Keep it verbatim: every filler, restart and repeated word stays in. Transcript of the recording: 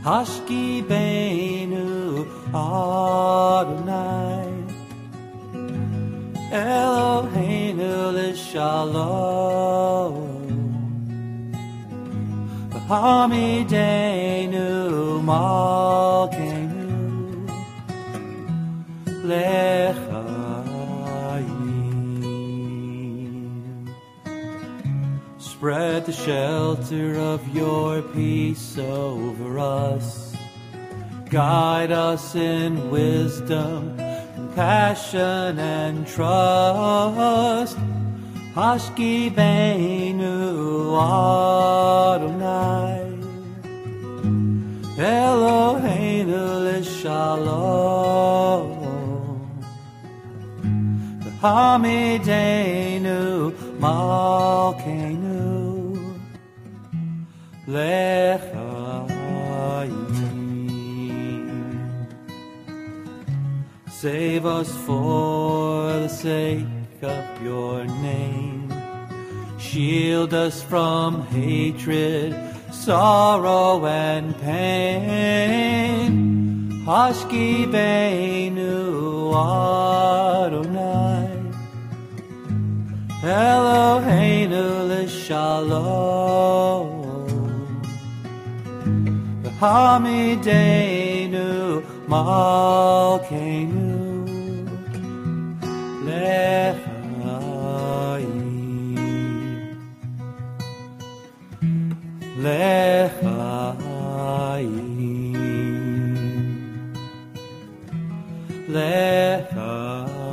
Hashkibeinu Adonai Eloheinu l'shalom V'hamidenu malkeinu l'chaim. Spread the shelter of your peace over us. Guide us in wisdom, compassion, and trust. Hashkibeinu Adonai Eloheinu l'shalom V'hamidenu malkeinu l'chaim. Save us for the sake of your name. Shield us from hatred, sorrow, and pain. Hashkibeinu Adonai Eloheinu l'shalom V'hamidenu malkeinu l'chaim. L'chaim, l'chaim.